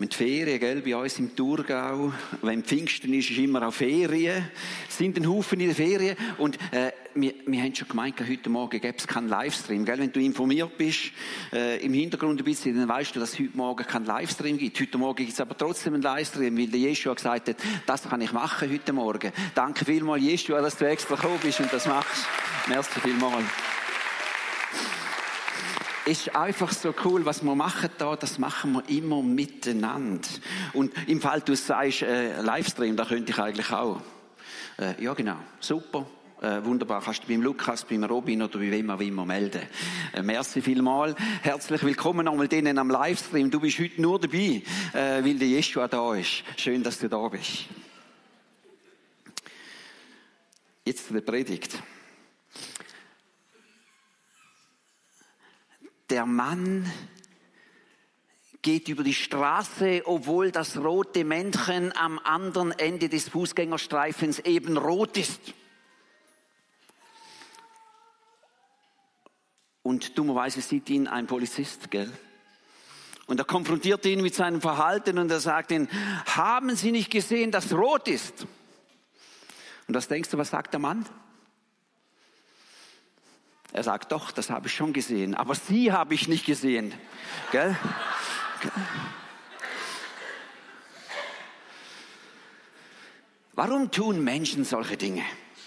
die Ferien, gell, bei uns im Thurgau. Wenn Pfingsten ist immer auch Ferien. Es sind ein Haufen in den Ferien. Und wir haben schon gemeint, heute Morgen gäbe es keinen Livestream. Gell? Wenn du informiert bist, im Hintergrund ein bisschen, dann weißt du, dass es heute Morgen keinen Livestream gibt. Heute Morgen gibt es aber trotzdem einen Livestream, weil der Jeschua gesagt hat, das kann ich machen heute Morgen. Danke vielmals, Jeschua, dass du extra gekommen bist und das machst. Merci vielmals. Es ist einfach so cool, was wir machen da, das machen wir immer miteinander. Und im Fall, du sagst, Livestream, da könnte ich eigentlich auch. Ja, genau, super, wunderbar. Kannst du beim Lukas, beim Robin oder bei wem auch immer melden. Merci vielmals. Herzlich willkommen nochmal denen am Livestream. Du bist heute nur dabei, weil der Jeschua da ist. Schön, dass du da bist. Jetzt zu der Predigt. Der Mann geht über die Straße, obwohl das rote Männchen am anderen Ende des Fußgängerstreifens eben rot ist. Und dummerweise sieht ihn ein Polizist, gell? Und er konfrontiert ihn mit seinem Verhalten und er sagt ihm, haben Sie nicht gesehen, dass rot ist? Und was denkst du, was sagt der Mann? Er sagt, doch, das habe ich schon gesehen, aber Sie habe ich nicht gesehen. Gell? Warum tun Menschen solche Dinge?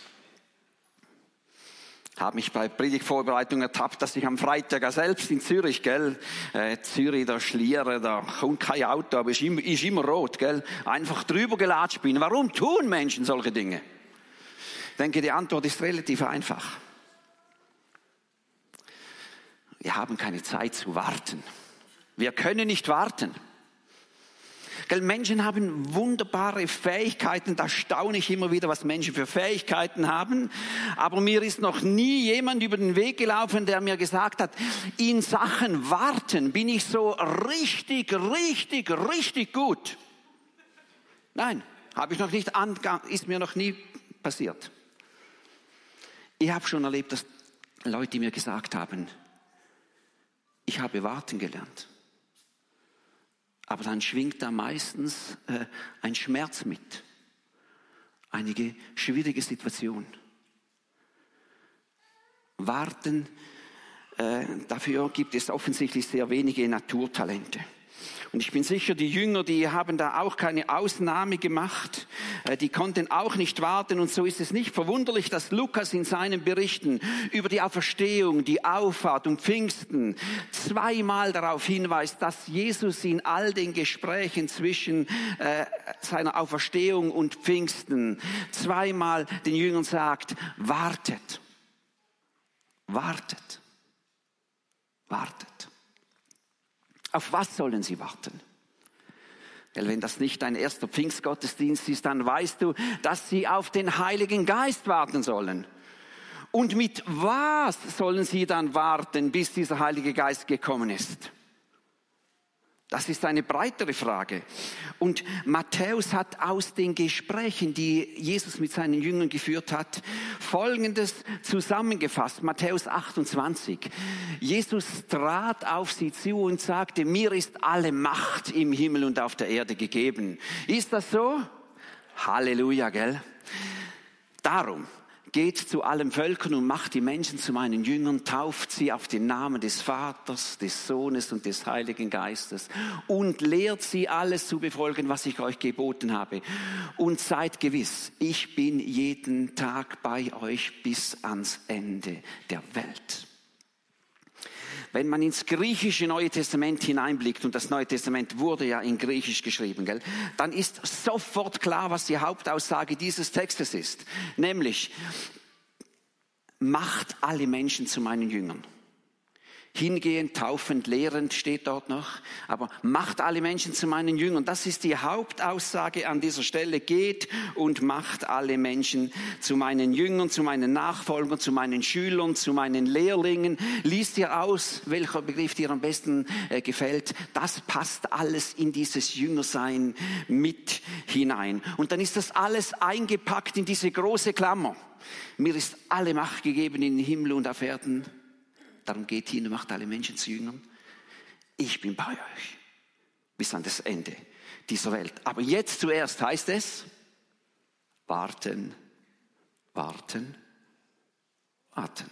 Ich habe mich bei Predigtvorbereitung ertappt, dass ich am Freitag selbst in Zürich, gell, Zürich, da Schlieren, da kommt kein Auto, aber ist immer rot, gell, einfach drüber gelatscht bin. Warum tun Menschen solche Dinge? Ich denke, die Antwort ist relativ einfach. Wir haben keine Zeit zu warten. Wir können nicht warten. Menschen haben wunderbare Fähigkeiten, da staune ich immer wieder, was Menschen für Fähigkeiten haben. Aber mir ist noch nie jemand über den Weg gelaufen, der mir gesagt hat, in Sachen Warten bin ich so richtig gut. Nein, habe ich noch nicht ist mir noch nie passiert. Ich habe schon erlebt, dass Leute mir gesagt haben, ich habe warten gelernt. Aber dann schwingt da meistens ein Schmerz mit. Einige schwierige Situationen. Warten, dafür gibt es offensichtlich sehr wenige Naturtalente. Und ich bin sicher, die Jünger, die haben da auch keine Ausnahme gemacht. Die konnten auch nicht warten. Und so ist es nicht verwunderlich, dass Lukas in seinen Berichten über die Auferstehung, die Auffahrt und Pfingsten zweimal darauf hinweist, dass Jesus in all den Gesprächen zwischen seiner Auferstehung und Pfingsten zweimal den Jüngern sagt, wartet, wartet, wartet. Auf was sollen sie warten? Weil wenn das nicht dein erster Pfingstgottesdienst ist, dann weißt du, dass sie auf den Heiligen Geist warten sollen. Und mit was sollen sie dann warten, bis dieser Heilige Geist gekommen ist? Das ist eine breitere Frage. Und Matthäus hat aus den Gesprächen, die Jesus mit seinen Jüngern geführt hat, Folgendes zusammengefasst. Matthäus 28. Jesus trat auf sie zu und sagte, mir ist alle Macht im Himmel und auf der Erde gegeben. Ist das so? Halleluja, gell? Darum. Geht zu allen Völkern und macht die Menschen zu meinen Jüngern, tauft sie auf den Namen des Vaters, des Sohnes und des Heiligen Geistes und lehrt sie alles zu befolgen, was ich euch geboten habe. Und seid gewiss, ich bin jeden Tag bei euch bis ans Ende der Welt. Wenn man ins griechische Neue Testament hineinblickt, und das Neue Testament wurde ja in Griechisch geschrieben, gell, dann ist sofort klar, was die Hauptaussage dieses Textes ist. Nämlich, macht alle Menschen zu meinen Jüngern. Hingehend, taufend, lehrend steht dort noch. Aber macht alle Menschen zu meinen Jüngern. Das ist die Hauptaussage an dieser Stelle. Geht und macht alle Menschen zu meinen Jüngern, zu meinen Nachfolgern, zu meinen Schülern, zu meinen Lehrlingen. Liest ihr aus, welcher Begriff dir am besten gefällt. Das passt alles in dieses Jüngersein mit hinein. Und dann ist das alles eingepackt in diese große Klammer. Mir ist alle Macht gegeben in den Himmel und auf Erden. Darum geht hin und macht alle Menschen zu Jüngern. Ich bin bei euch bis an das Ende dieser Welt. Aber jetzt zuerst heißt es, warten, warten, warten.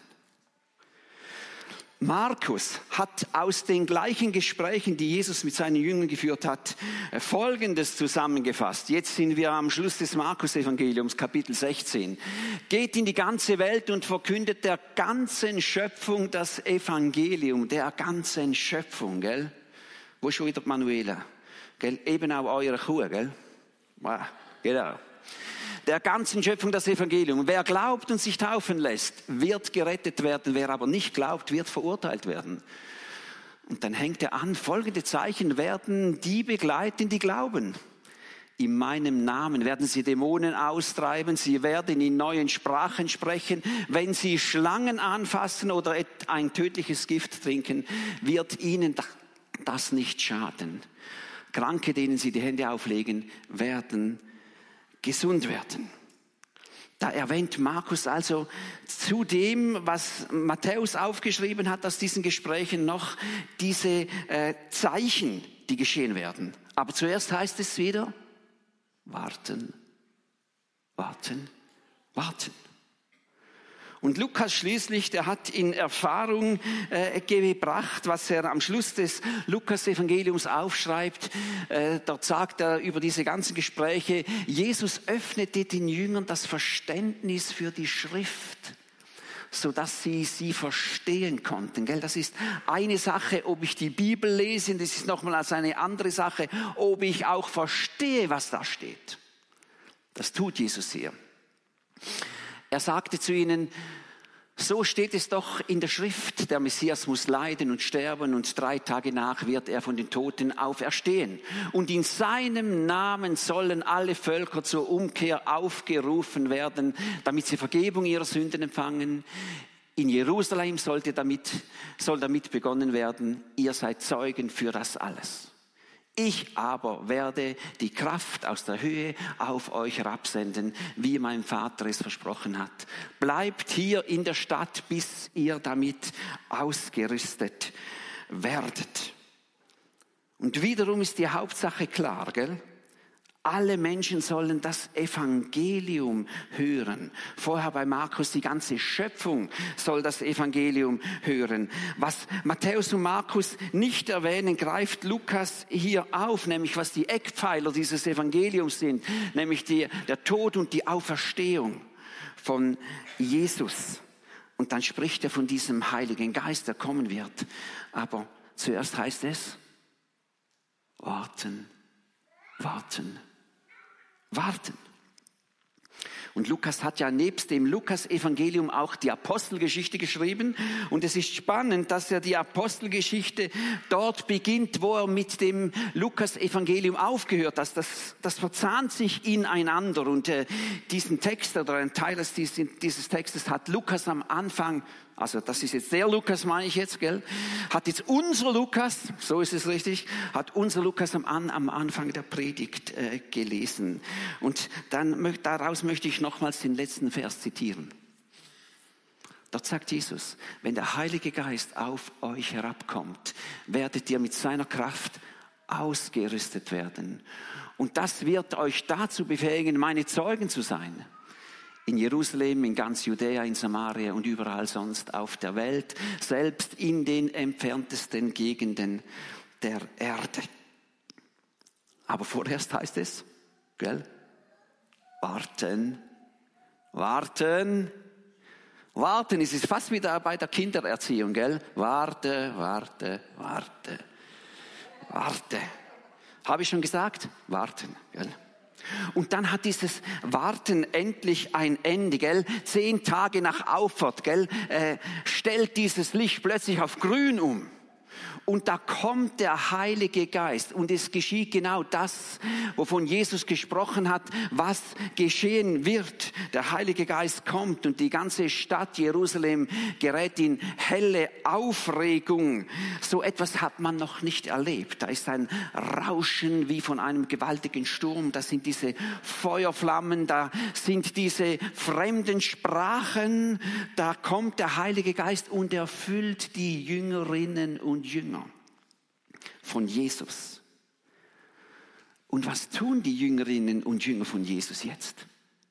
Markus hat aus den gleichen Gesprächen, die Jesus mit seinen Jüngern geführt hat, Folgendes zusammengefasst. Jetzt sind wir am Schluss des Markus-Evangeliums, Kapitel 16. Geht in die ganze Welt und verkündet der ganzen Schöpfung das Evangelium, der ganzen Schöpfung, gell? Wo ist schon wieder die Manuela? Gell? Eben auch eure Kuh, gell? Ja, genau. Der ganzen Schöpfung das Evangelium. Wer glaubt und sich taufen lässt, wird gerettet werden. Wer aber nicht glaubt, wird verurteilt werden. Und dann hängt er an, folgende Zeichen werden die begleiten, die glauben. In meinem Namen werden sie Dämonen austreiben, sie werden in neuen Sprachen sprechen. Wenn sie Schlangen anfassen oder ein tödliches Gift trinken, wird ihnen das nicht schaden. Kranke, denen sie die Hände auflegen, werden gesund werden. Da erwähnt Markus also zu dem, was Matthäus aufgeschrieben hat aus diesen Gesprächen, noch diese Zeichen, die geschehen werden. Aber zuerst heißt es wieder, warten, warten, warten. Und Lukas schließlich, der hat in Erfahrung gebracht, was er am Schluss des Lukas-Evangeliums aufschreibt. Dort sagt er über diese ganzen Gespräche, Jesus öffnete den Jüngern das Verständnis für die Schrift, sodass sie verstehen konnten. Das ist eine Sache, ob ich die Bibel lese, und das ist nochmal eine andere Sache, ob ich auch verstehe, was da steht. Das tut Jesus hier. Er sagte zu ihnen, so steht es doch in der Schrift, der Messias muss leiden und sterben und 3 Tage nach wird er von den Toten auferstehen. Und in seinem Namen sollen alle Völker zur Umkehr aufgerufen werden, damit sie Vergebung ihrer Sünden empfangen. In Jerusalem soll damit begonnen werden, ihr seid Zeugen für das alles. Ich aber werde die Kraft aus der Höhe auf euch herabsenden, wie mein Vater es versprochen hat. Bleibt hier in der Stadt, bis ihr damit ausgerüstet werdet. Und wiederum ist die Hauptsache klar, gell? Alle Menschen sollen das Evangelium hören. Vorher bei Markus, die ganze Schöpfung soll das Evangelium hören. Was Matthäus und Markus nicht erwähnen, greift Lukas hier auf, nämlich was die Eckpfeiler dieses Evangeliums sind, nämlich der Tod und die Auferstehung von Jesus. Und dann spricht er von diesem Heiligen Geist, der kommen wird. Aber zuerst heißt es, warten, warten. Warten. Und Lukas hat ja nebst dem Lukas-Evangelium auch die Apostelgeschichte geschrieben. Und es ist spannend, dass er die Apostelgeschichte dort beginnt, wo er mit dem Lukas-Evangelium aufgehört hat. Das verzahnt sich ineinander. Und diesen Text oder ein Teil dieses Textes hat Lukas am Anfang, also das ist jetzt der Lukas, meine ich jetzt, gell? Hat jetzt unser Lukas, so ist es richtig, hat unser Lukas am Anfang der Predigt gelesen. Und daraus möchte ich nochmals den letzten Vers zitieren. Dort sagt Jesus, wenn der Heilige Geist auf euch herabkommt, werdet ihr mit seiner Kraft ausgerüstet werden. Und das wird euch dazu befähigen, meine Zeugen zu sein. In Jerusalem, in ganz Judäa, in Samaria und überall sonst auf der Welt, selbst in den entferntesten Gegenden der Erde. Aber vorerst heißt es, gell? Warten, warten, warten. Es ist fast wieder bei der Kindererziehung, gell? Warte, warte, warte, warte. Habe ich schon gesagt? Warten, gell? Und dann hat dieses Warten endlich ein Ende, gell? 10 Tage nach Auffahrt, gell? Stellt dieses Licht plötzlich auf grün um. Und da kommt der Heilige Geist und es geschieht genau das, wovon Jesus gesprochen hat, was geschehen wird. Der Heilige Geist kommt und die ganze Stadt Jerusalem gerät in helle Aufregung. So etwas hat man noch nicht erlebt. Da ist ein Rauschen wie von einem gewaltigen Sturm. Da sind diese Feuerflammen, da sind diese fremden Sprachen. Da kommt der Heilige Geist und erfüllt die Jüngerinnen und Jünger von Jesus. Und was tun die Jüngerinnen und Jünger von Jesus jetzt?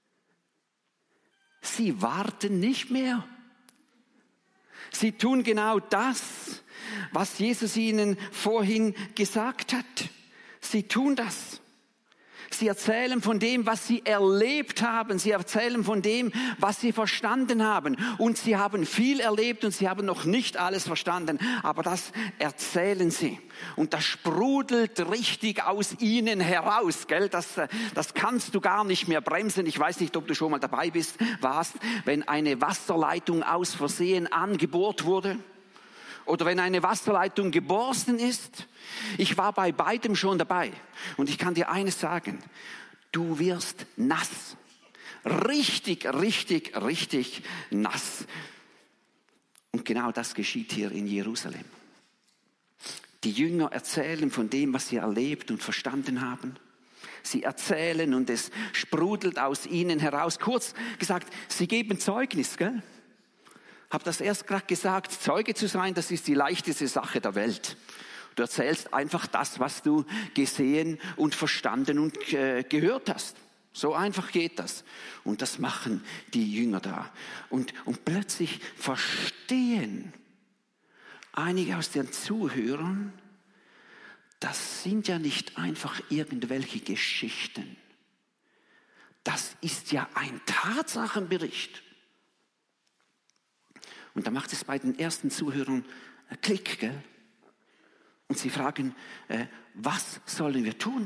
Sie warten nicht mehr. Sie tun genau das, was Jesus ihnen vorhin gesagt hat. Sie tun das. Sie erzählen von dem, was sie erlebt haben. Sie erzählen von dem, was sie verstanden haben. Und sie haben viel erlebt und sie haben noch nicht alles verstanden. Aber das erzählen sie. Und das sprudelt richtig aus ihnen heraus. Gell? Das kannst du gar nicht mehr bremsen. Ich weiß nicht, ob du schon mal dabei warst, wenn eine Wasserleitung aus Versehen angebohrt wurde. Oder wenn eine Wasserleitung geborsten ist. Ich war bei beidem schon dabei. Und ich kann dir eines sagen. Du wirst nass. Richtig, richtig, richtig nass. Und genau das geschieht hier in Jerusalem. Die Jünger erzählen von dem, was sie erlebt und verstanden haben. Sie erzählen und es sprudelt aus ihnen heraus. Kurz gesagt, sie geben Zeugnis, gell? Habe das erst gerade gesagt, Zeuge zu sein, das ist die leichteste Sache der Welt. Du erzählst einfach das, was du gesehen und verstanden und gehört hast. So einfach geht das. Und das machen die Jünger da. Und plötzlich verstehen einige aus den Zuhörern, das sind ja nicht einfach irgendwelche Geschichten. Das ist ja ein Tatsachenbericht. Und da macht es bei den ersten Zuhörern Klick, gell? Und sie fragen, was sollen wir tun?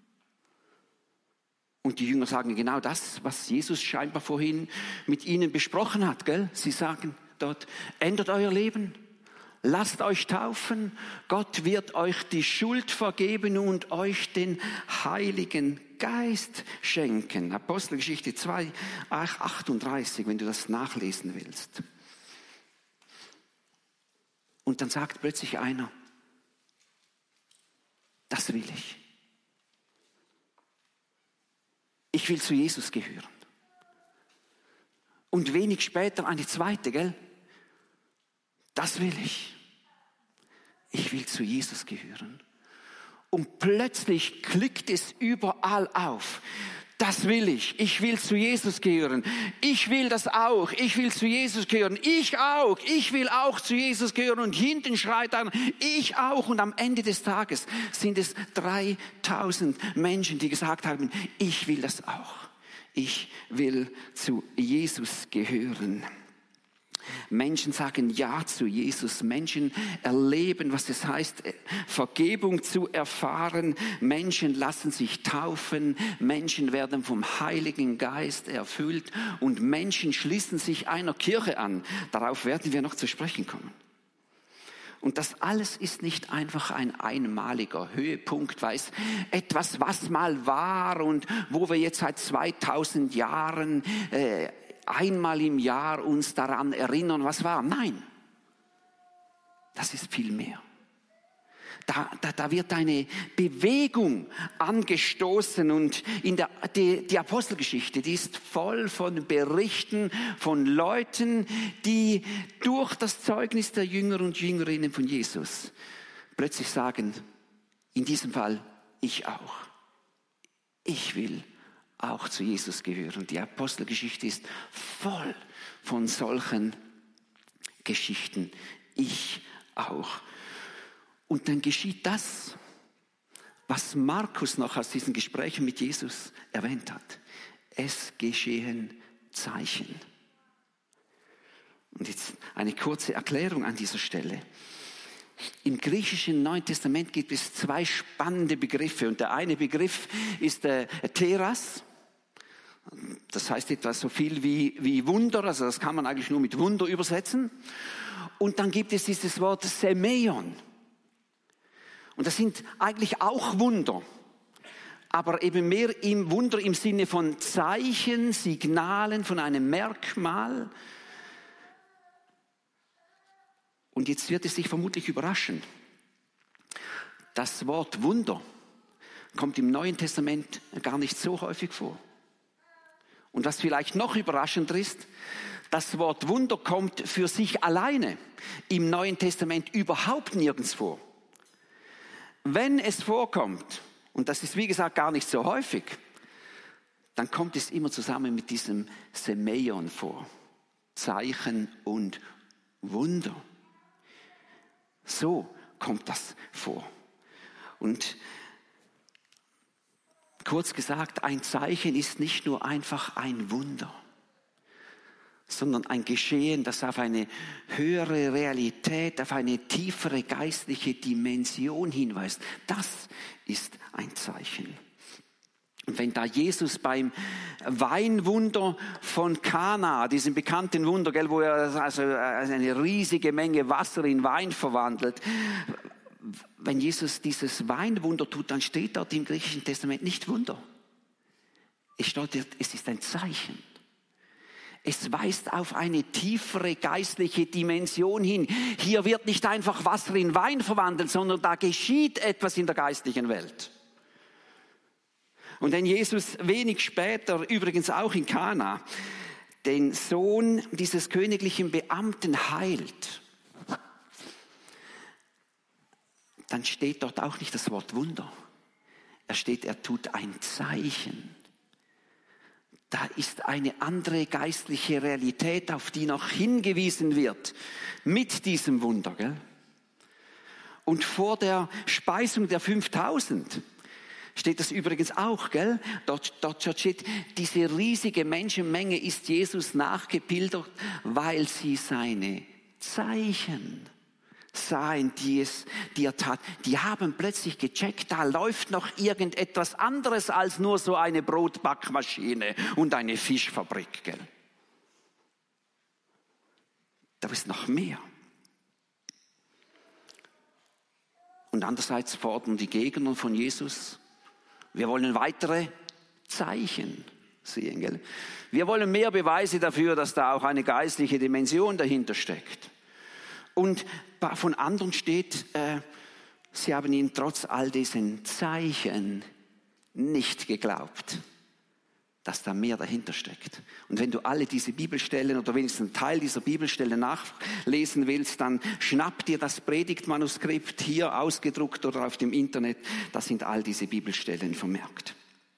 Und die Jünger sagen genau das, was Jesus scheinbar vorhin mit ihnen besprochen hat, gell? Sie sagen dort, ändert euer Leben, lasst euch taufen, Gott wird euch die Schuld vergeben und euch den Heiligen Geist schenken. Apostelgeschichte 2, 38, wenn du das nachlesen willst. Und dann sagt plötzlich einer, das will ich. Ich will zu Jesus gehören. Und wenig später eine zweite, gell? Das will ich. Ich will zu Jesus gehören. Und plötzlich klickt es überall auf. Das will ich. Ich will zu Jesus gehören. Ich will das auch. Ich will zu Jesus gehören. Ich auch. Ich will auch zu Jesus gehören. Und hinten schreit einer, ich auch. Und am Ende des Tages sind es 3000 Menschen, die gesagt haben, ich will das auch. Ich will zu Jesus gehören. Menschen sagen Ja zu Jesus. Menschen erleben, was es heißt, Vergebung zu erfahren. Menschen lassen sich taufen. Menschen werden vom Heiligen Geist erfüllt. Und Menschen schließen sich einer Kirche an. Darauf werden wir noch zu sprechen kommen. Und das alles ist nicht einfach ein einmaliger Höhepunkt, weiß etwas, was mal war und wo wir jetzt seit 2000 Jahren einmal im Jahr uns daran erinnern, was war. Nein, das ist viel mehr. Da wird eine Bewegung angestoßen und die Apostelgeschichte, die ist voll von Berichten von Leuten, die durch das Zeugnis der Jünger und Jüngerinnen von Jesus plötzlich sagen, in diesem Fall ich auch. Ich will auch zu Jesus gehören. Die Apostelgeschichte ist voll von solchen Geschichten. Ich auch. Und dann geschieht das, was Markus noch aus diesen Gesprächen mit Jesus erwähnt hat. Es geschehen Zeichen. Und jetzt eine kurze Erklärung an dieser Stelle. Im griechischen Neuen Testament gibt es zwei spannende Begriffe. Und der eine Begriff ist Teras. Das heißt etwas so viel wie Wunder. Also das kann man eigentlich nur mit Wunder übersetzen. Und dann gibt es dieses Wort Semeion. Und das sind eigentlich auch Wunder. Aber eben mehr im Wunder im Sinne von Zeichen, Signalen, von einem Merkmal. Und jetzt wird es dich vermutlich überraschen. Das Wort Wunder kommt im Neuen Testament gar nicht so häufig vor. Und was vielleicht noch überraschender ist, das Wort Wunder kommt für sich alleine im Neuen Testament überhaupt nirgends vor. Wenn es vorkommt, und das ist wie gesagt gar nicht so häufig, dann kommt es immer zusammen mit diesem Semeion vor. Zeichen und Wunder. So kommt das vor. Und kurz gesagt, ein Zeichen ist nicht nur einfach ein Wunder, sondern ein Geschehen, das auf eine höhere Realität, auf eine tiefere geistliche Dimension hinweist. Das ist ein Zeichen. Und wenn da Jesus beim Weinwunder von Kana, diesem bekannten Wunder, wo er also eine riesige Menge Wasser in Wein verwandelt, wenn Jesus dieses Weinwunder tut, dann steht dort im Griechischen Testament nicht Wunder. Es steht, es ist ein Zeichen. Es weist auf eine tiefere geistliche Dimension hin. Hier wird nicht einfach Wasser in Wein verwandelt, sondern da geschieht etwas in der geistlichen Welt. Und wenn Jesus wenig später, übrigens auch in Kana, den Sohn dieses königlichen Beamten heilt, dann steht dort auch nicht das Wort Wunder. Er tut ein Zeichen. Da ist eine andere geistliche Realität, auf die noch hingewiesen wird mit diesem Wunder. Gell? Und vor der Speisung der 5000 steht das übrigens auch, gell? Dort steht, diese riesige Menschenmenge ist Jesus nachgepilgert, weil sie seine Zeichen sahen, die er tat. Die haben plötzlich gecheckt, da läuft noch irgendetwas anderes als nur so eine Brotbackmaschine und eine Fischfabrik, gell? Da ist noch mehr. Und andererseits fordern die Gegner von Jesus, wir wollen weitere Zeichen sehen. Gell? Wir wollen mehr Beweise dafür, dass da auch eine geistliche Dimension dahinter steckt. Und von anderen steht, sie haben ihn trotz all diesen Zeichen nicht geglaubt, dass da mehr dahinter steckt. Und wenn du alle diese Bibelstellen oder wenigstens einen Teil dieser Bibelstellen nachlesen willst, dann schnapp dir das Predigtmanuskript hier ausgedruckt oder auf dem Internet. Da sind all diese Bibelstellen vermerkt.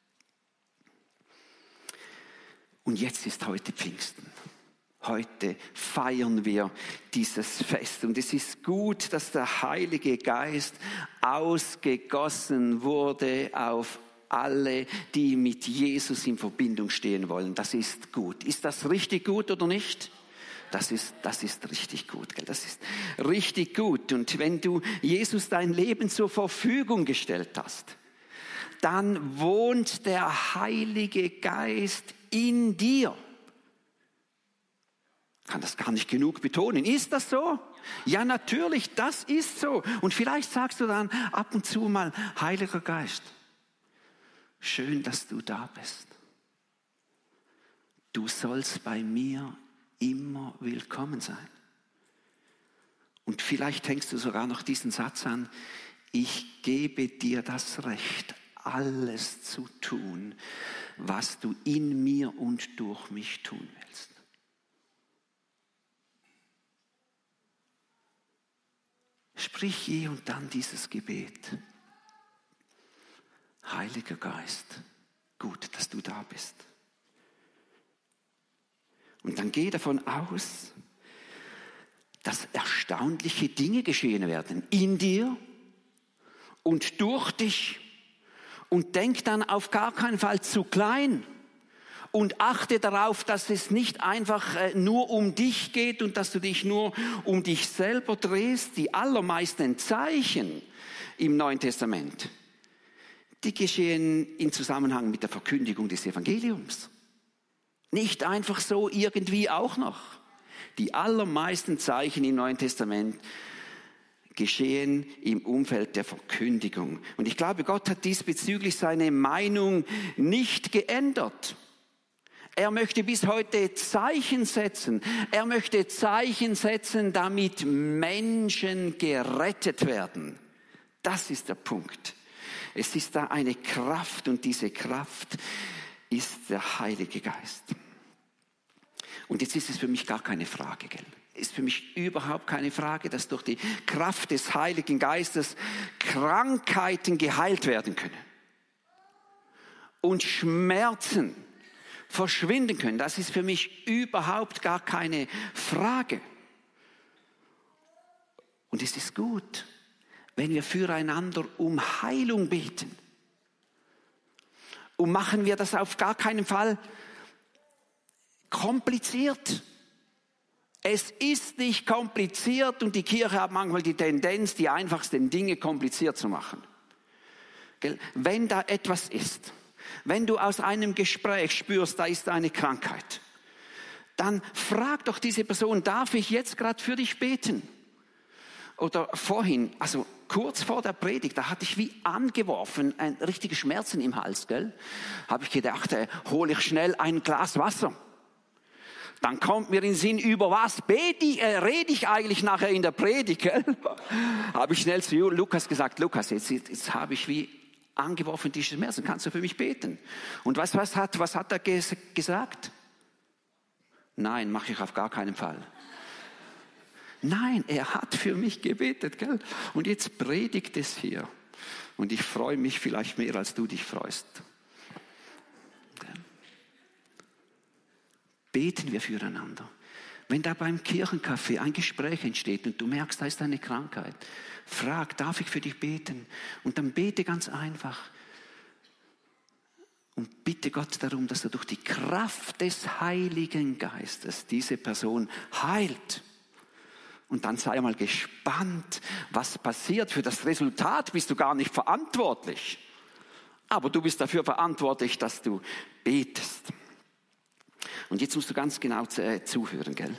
Und jetzt ist heute Pfingsten. Heute feiern wir dieses Fest. Und es ist gut, dass der Heilige Geist ausgegossen wurde auf alle, die mit Jesus in Verbindung stehen wollen. Das ist gut. Ist das richtig gut oder nicht? Das ist richtig gut. Gell? Das ist richtig gut. Und wenn du Jesus dein Leben zur Verfügung gestellt hast, dann wohnt der Heilige Geist in dir. Ich kann das gar nicht genug betonen. Ist das so? Ja, natürlich, das ist so. Und vielleicht sagst du dann ab und zu mal, Heiliger Geist, schön, dass du da bist. Du sollst bei mir immer willkommen sein. Und vielleicht hängst du sogar noch diesen Satz an, ich gebe dir das Recht, alles zu tun, was du in mir und durch mich tun willst. Sprich je und dann dieses Gebet. Heiliger Geist, gut, dass du da bist. Und dann geh davon aus, dass erstaunliche Dinge geschehen werden in dir und durch dich. Und denk dann auf gar keinen Fall zu klein. Und achte darauf, dass es nicht einfach nur um dich geht und dass du dich nur um dich selber drehst. Die allermeisten Zeichen im Neuen Testament, die geschehen im Zusammenhang mit der Verkündigung des Evangeliums. Nicht einfach so irgendwie auch noch. Die allermeisten Zeichen im Neuen Testament geschehen im Umfeld der Verkündigung. Und ich glaube, Gott hat diesbezüglich seine Meinung nicht geändert. Er möchte bis heute Zeichen setzen. Er möchte Zeichen setzen, damit Menschen gerettet werden. Das ist der Punkt. Es ist da eine Kraft und diese Kraft ist der Heilige Geist. Und jetzt ist es für mich gar keine Frage, gell? Ist für mich überhaupt keine Frage, dass durch die Kraft des Heiligen Geistes Krankheiten geheilt werden können. und Schmerzen verschwinden können. Das ist für mich überhaupt gar keine Frage. Und es ist gut, wenn wir füreinander um Heilung beten. Und machen wir das auf gar keinen Fall kompliziert. Es ist nicht kompliziert und die Kirche hat manchmal die Tendenz, die einfachsten Dinge kompliziert zu machen. Wenn da etwas ist, wenn du aus einem Gespräch spürst, da ist eine Krankheit, dann frag doch diese Person, darf ich jetzt gerade für dich beten? Oder vorhin, also kurz vor der Predigt, da hatte ich wie angeworfen, richtige Schmerzen im Hals, gell? Habe ich gedacht, hole ich schnell ein Glas Wasser. Dann kommt mir in den Sinn, über was rede ich eigentlich nachher in der Predigt, gell? Habe ich schnell zu Lukas gesagt, Lukas, jetzt habe ich wie angeworfen diese Schmerzen, kannst du für mich beten? Und was hat er gesagt? Nein, mache ich auf gar keinen Fall. Nein, er hat für mich gebetet, gell? Und jetzt predigt es hier. Und ich freue mich vielleicht mehr, als du dich freust. Beten wir füreinander. Wenn da beim Kirchencafé ein Gespräch entsteht und du merkst, da ist eine Krankheit, frag, darf ich für dich beten? Und dann bete ganz einfach. Und bitte Gott darum, dass er durch die Kraft des Heiligen Geistes diese Person heilt. Und dann sei mal gespannt, was passiert. Für das Resultat bist du gar nicht verantwortlich. Aber du bist dafür verantwortlich, dass du betest. Und jetzt musst du ganz genau zuhören, gell?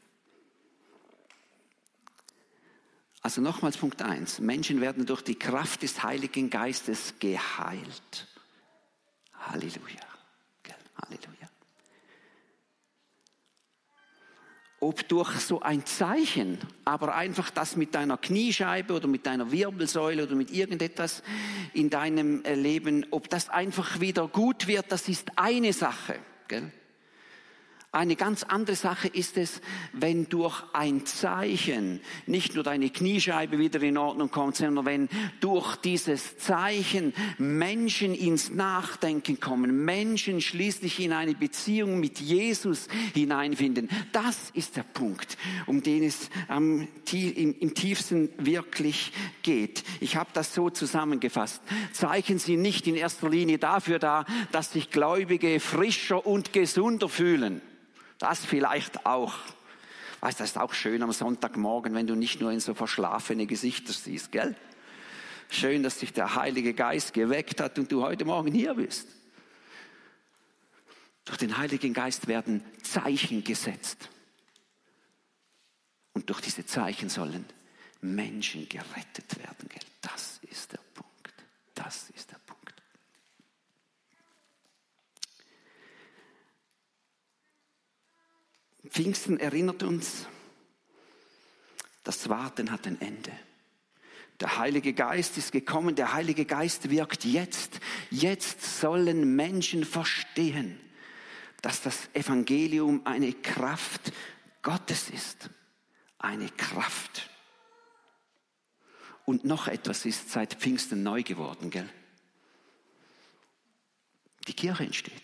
Also nochmals Punkt 1. Menschen werden durch die Kraft des Heiligen Geistes geheilt. Halleluja. Gell? Halleluja. Ob durch so ein Zeichen, aber einfach das mit deiner Kniescheibe oder mit deiner Wirbelsäule oder mit irgendetwas in deinem Leben, ob das einfach wieder gut wird, das ist eine Sache, gell? Eine ganz andere Sache ist es, wenn durch ein Zeichen nicht nur deine Kniescheibe wieder in Ordnung kommt, sondern wenn durch dieses Zeichen Menschen ins Nachdenken kommen, Menschen schließlich in eine Beziehung mit Jesus hineinfinden. Das ist der Punkt, um den es im tiefsten wirklich geht. Ich habe das so zusammengefasst. Zeichen sind nicht in erster Linie dafür da, dass sich Gläubige frischer und gesunder fühlen. Das vielleicht auch. Weißt, das ist auch schön am Sonntagmorgen, wenn du nicht nur in so verschlafene Gesichter siehst, gell? Schön, dass dich der Heilige Geist geweckt hat und du heute Morgen hier bist. Durch den Heiligen Geist werden Zeichen gesetzt. Und durch diese Zeichen sollen Menschen gerettet werden, gell? Das ist der Punkt. Das ist der Punkt. Pfingsten erinnert uns, das Warten hat ein Ende. Der Heilige Geist ist gekommen, der Heilige Geist wirkt jetzt. Jetzt sollen Menschen verstehen, dass das Evangelium eine Kraft Gottes ist. Eine Kraft. Und noch etwas ist seit Pfingsten neu geworden, gell? Die Kirche entsteht.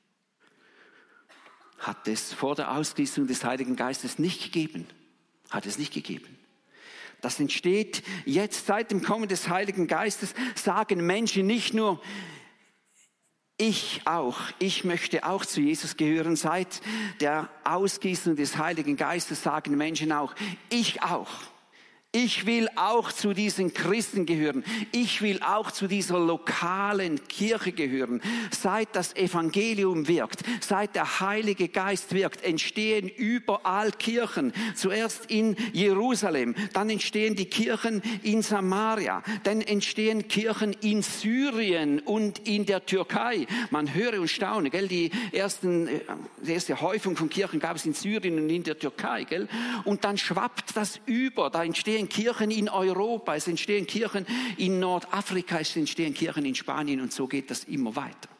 Hat es vor der Ausgießung des Heiligen Geistes nicht gegeben. Hat es nicht gegeben. Das entsteht jetzt seit dem Kommen des Heiligen Geistes, sagen Menschen nicht nur, ich möchte auch zu Jesus gehören. Seit der Ausgießung des Heiligen Geistes sagen Menschen auch, ich auch. Ich will auch zu diesen Christen gehören. Ich will auch zu dieser lokalen Kirche gehören. Seit das Evangelium wirkt, seit der Heilige Geist wirkt, entstehen überall Kirchen. Zuerst in Jerusalem, dann entstehen die Kirchen in Samaria, dann entstehen Kirchen in Syrien und in der Türkei. Man höre und staune, gell? Die erste Häufung von Kirchen gab es in Syrien und in der Türkei, gell? Und dann schwappt das über, da entstehen Kirchen in Europa, es entstehen Kirchen in Nordafrika, es entstehen Kirchen in Spanien und so geht das immer weiter.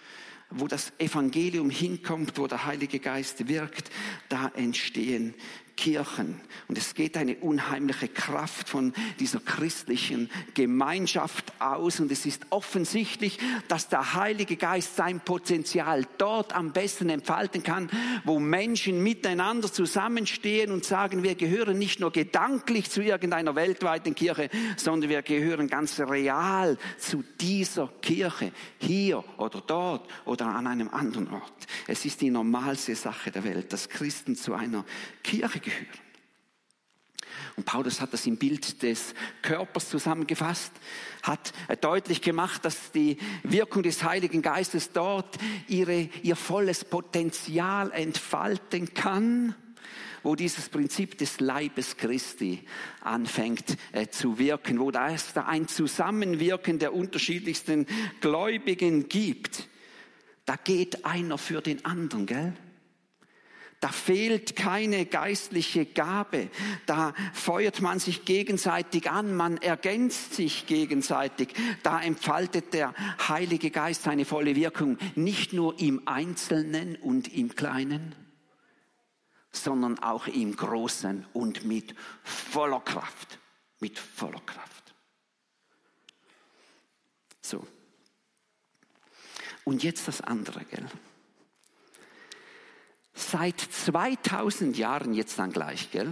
Wo das Evangelium hinkommt, wo der Heilige Geist wirkt, da entstehen Kirchen. Und es geht eine unheimliche Kraft von dieser christlichen Gemeinschaft aus. Und es ist offensichtlich, dass der Heilige Geist sein Potenzial dort am besten entfalten kann, wo Menschen miteinander zusammenstehen und sagen, wir gehören nicht nur gedanklich zu irgendeiner weltweiten Kirche, sondern wir gehören ganz real zu dieser Kirche, hier oder dort oder an einem anderen Ort. Es ist die normalste Sache der Welt, dass Christen zu einer Kirche gehören. Und Paulus hat das im Bild des Körpers zusammengefasst, hat deutlich gemacht, dass die Wirkung des Heiligen Geistes dort ihr volles Potenzial entfalten kann, wo dieses Prinzip des Leibes Christi anfängt zu wirken, wo es da ein Zusammenwirken der unterschiedlichsten Gläubigen gibt. Da geht einer für den anderen, gell? Da fehlt keine geistliche Gabe. Da feuert man sich gegenseitig an, man ergänzt sich gegenseitig. Da entfaltet der Heilige Geist seine volle Wirkung, nicht nur im Einzelnen und im Kleinen, sondern auch im Großen und mit voller Kraft. Mit voller Kraft. So. Und jetzt das andere, gell? Seit 2000 Jahren jetzt dann gleich, gell,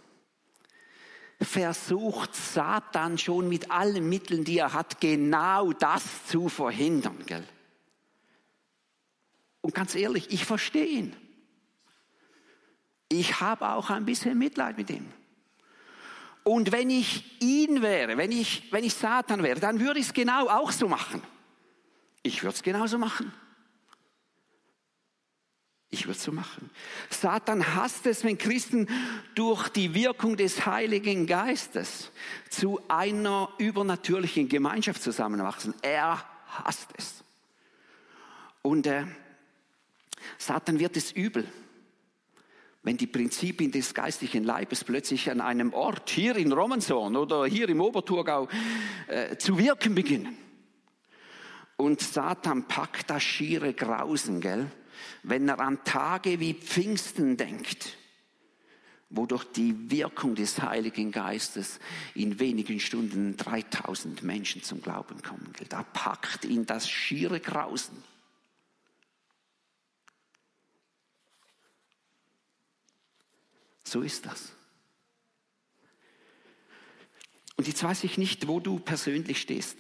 versucht Satan schon mit allen Mitteln, die er hat, genau das zu verhindern, gell. Und ganz ehrlich, ich verstehe ihn. Ich habe auch ein bisschen Mitleid mit ihm. Und wenn ich ihn wäre, wenn ich Satan wäre, dann würde ich es genau auch so machen. Ich würde es genauso machen. Ich würde es so machen. Satan hasst es, wenn Christen durch die Wirkung des Heiligen Geistes zu einer übernatürlichen Gemeinschaft zusammenwachsen. Er hasst es. Und Satan wird es übel, wenn die Prinzipien des geistlichen Leibes plötzlich an einem Ort, hier in Romanshorn oder hier im Oberthurgau, zu wirken beginnen. Und Satan packt das schiere Grausen, gell? Wenn er an Tage wie Pfingsten denkt, wo durch die Wirkung des Heiligen Geistes in wenigen Stunden 3000 Menschen zum Glauben kommen. Da packt ihn das schiere Grausen. So ist das. Und jetzt weiß ich nicht, wo du persönlich stehst.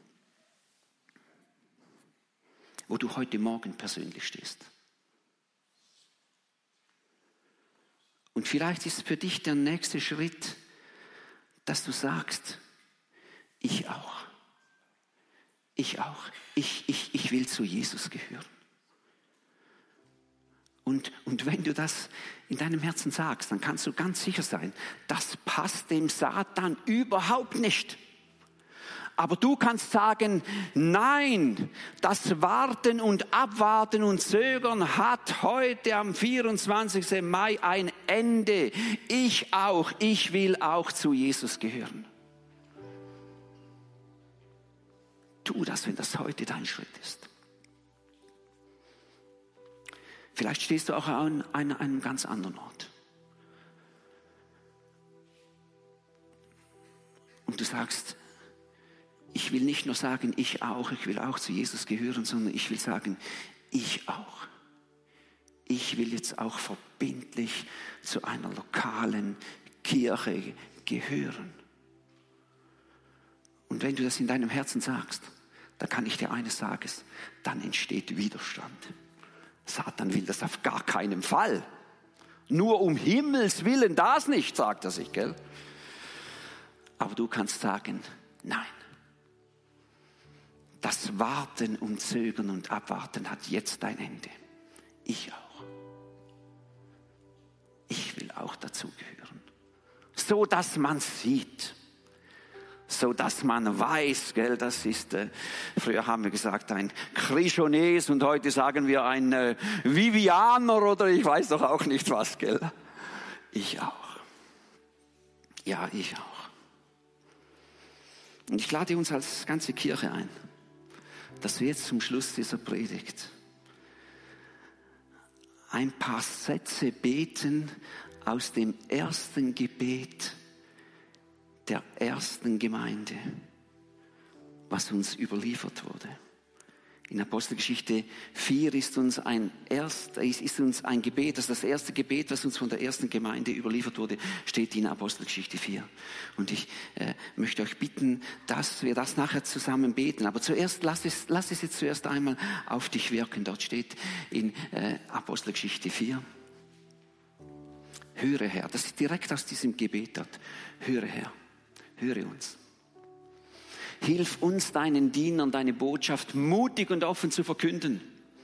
Wo du heute Morgen persönlich stehst. Und vielleicht ist für dich der nächste Schritt, dass du sagst, ich auch. Ich auch. Ich will zu Jesus gehören. Und wenn du das in deinem Herzen sagst, dann kannst du ganz sicher sein, das passt dem Satan überhaupt nicht. Aber du kannst sagen, nein, das Warten und Abwarten und Zögern hat heute am 24. Mai ein Ende. Ich auch, ich will auch zu Jesus gehören. Tu das, wenn das heute dein Schritt ist. Vielleicht stehst du auch an einem ganz anderen Ort. Und du sagst, ich will nicht nur sagen, ich will auch zu Jesus gehören, sondern ich will sagen, ich auch. Ich will jetzt auch verbindlich zu einer lokalen Kirche gehören. Und wenn du das in deinem Herzen sagst, dann kann ich dir eines sagen, dann entsteht Widerstand. Satan will das auf gar keinen Fall. Nur um Himmels Willen das nicht, sagt er sich, gell? Aber du kannst sagen, nein. Das Warten und Zögern und Abwarten hat jetzt ein Ende. Ich auch. Ich will auch dazugehören. So dass man sieht. So dass man weiß, gell, das ist, früher haben wir gesagt, ein Krishonese und heute sagen wir ein Vivianer oder ich weiß doch auch nicht was, gell. Ich auch. Ja, ich auch. Und ich lade uns als ganze Kirche ein, dass wir jetzt zum Schluss dieser Predigt ein paar Sätze beten aus dem ersten Gebet der ersten Gemeinde, was uns überliefert wurde. In Apostelgeschichte 4 ist uns ein Gebet, das erste Gebet, das uns von der ersten Gemeinde überliefert wurde, steht in Apostelgeschichte 4. Und ich möchte euch bitten, dass wir das nachher zusammen beten. Aber zuerst, lass es jetzt zuerst einmal auf dich wirken. Dort steht in Apostelgeschichte 4. Höre Herr, das ist direkt aus diesem Gebet dort. Höre Herr, höre uns. Hilf uns, deinen Dienern, deine Botschaft mutig und offen zu verkünden.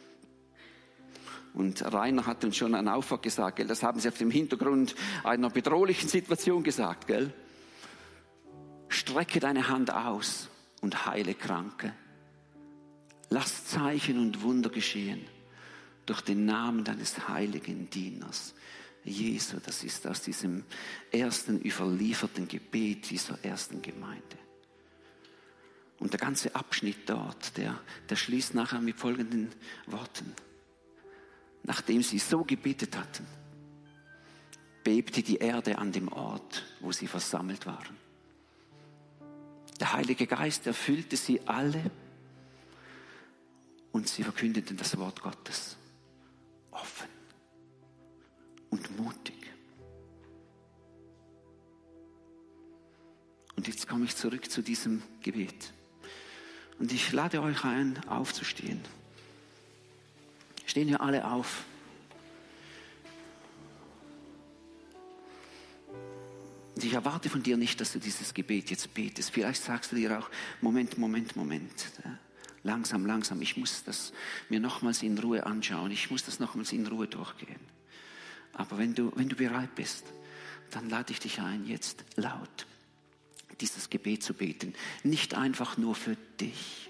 Und Rainer hat uns schon einen Aufwand gesagt, gell? Das haben sie auf dem Hintergrund einer bedrohlichen Situation gesagt. Gell? Strecke deine Hand aus und heile Kranke. Lass Zeichen und Wunder geschehen durch den Namen deines heiligen Dieners. Jesu, das ist aus diesem ersten überlieferten Gebet dieser ersten Gemeinde. Und der ganze Abschnitt dort, der schließt nachher mit folgenden Worten. Nachdem sie so gebetet hatten, bebte die Erde an dem Ort, wo sie versammelt waren. Der Heilige Geist erfüllte sie alle und sie verkündeten das Wort Gottes offen und mutig. Und jetzt komme ich zurück zu diesem Gebet. Und ich lade euch ein, aufzustehen. Stehen wir alle auf. Und ich erwarte von dir nicht, dass du dieses Gebet jetzt betest. Vielleicht sagst du dir auch, Moment. Langsam. Ich muss das mir nochmals in Ruhe anschauen. Ich muss das nochmals in Ruhe durchgehen. Aber wenn du bereit bist, dann lade ich dich ein, jetzt laut dieses Gebet zu beten. Nicht einfach nur für dich,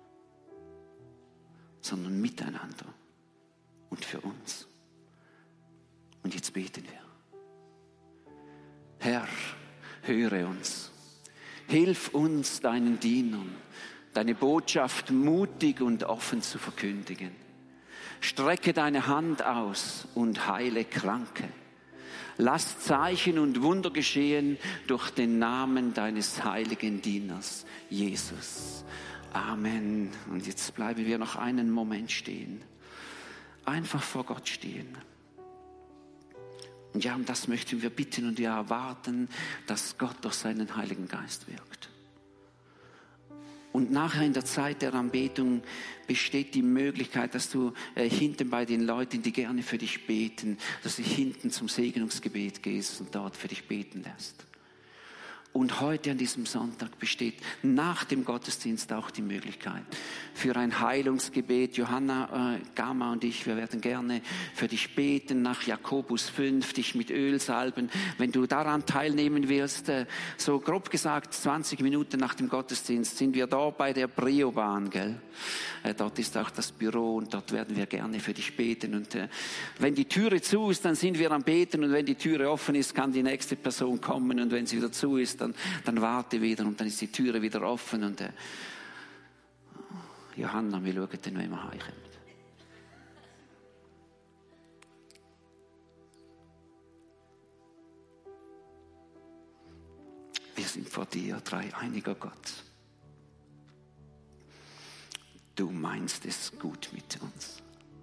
sondern miteinander und für uns. Und jetzt beten wir. Herr, höre uns. Hilf uns, deinen Dienern, deine Botschaft mutig und offen zu verkündigen. Strecke deine Hand aus und heile Kranke. Lass Zeichen und Wunder geschehen durch den Namen deines heiligen Dieners, Jesus. Amen. Und jetzt bleiben wir noch einen Moment stehen. Einfach vor Gott stehen. Und ja, um das möchten wir bitten und wir erwarten, dass Gott durch seinen Heiligen Geist wirkt. Und nachher in der Zeit der Anbetung besteht die Möglichkeit, dass du hinten bei den Leuten, die gerne für dich beten, dass du hinten zum Segnungsgebet gehst und dort für dich beten lässt. Und heute an diesem Sonntag besteht nach dem Gottesdienst auch die Möglichkeit für ein Heilungsgebet. Johanna, Gama und ich, wir werden gerne für dich beten, nach Jakobus 5, dich mit Öl salben. Wenn du daran teilnehmen willst, so grob gesagt 20 Minuten nach dem Gottesdienst sind wir da bei der Briobahn, gell? Dort ist auch das Büro und dort werden wir gerne für dich beten. Und wenn die Türe zu ist, dann sind wir am Beten, und wenn die Türe offen ist, kann die nächste Person kommen, und wenn sie wieder zu ist, dann warte wieder und dann ist die Türe wieder offen und Johanna, wir schauen dann, wenn wir heimkommen. Wir sind vor dir, dreieiniger Gott. Du meinst es gut mit uns.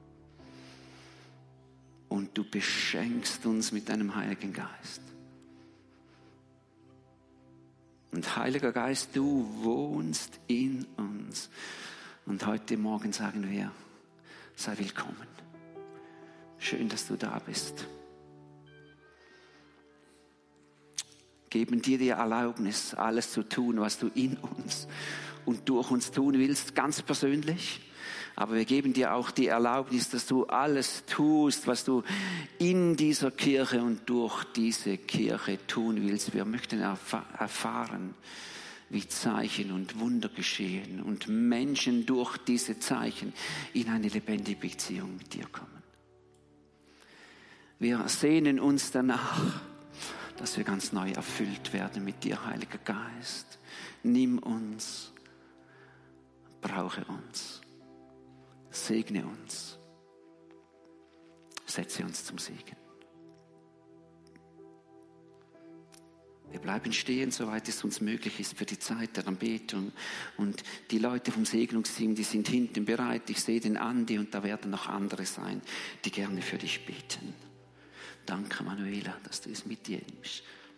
Und du beschenkst uns mit deinem Heiligen Geist. Und Heiliger Geist, du wohnst in uns. Und heute Morgen sagen wir, sei willkommen. Schön, dass du da bist. Geben dir die Erlaubnis, alles zu tun, was du in uns und durch uns tun willst, ganz persönlich. Aber wir geben dir auch die Erlaubnis, dass du alles tust, was du in dieser Kirche und durch diese Kirche tun willst. Wir möchten erfahren, wie Zeichen und Wunder geschehen und Menschen durch diese Zeichen in eine lebendige Beziehung mit dir kommen. Wir sehnen uns danach, dass wir ganz neu erfüllt werden mit dir, Heiliger Geist. Nimm uns, brauche uns. Segne uns. Setze uns zum Segen. Wir bleiben stehen, soweit es uns möglich ist, für die Zeit der Anbetung. Und die Leute vom Segnungsteam, die sind hinten bereit. Ich sehe den Andi und da werden noch andere sein, die gerne für dich beten. Danke, Manuela, dass du es mit dir nimmst.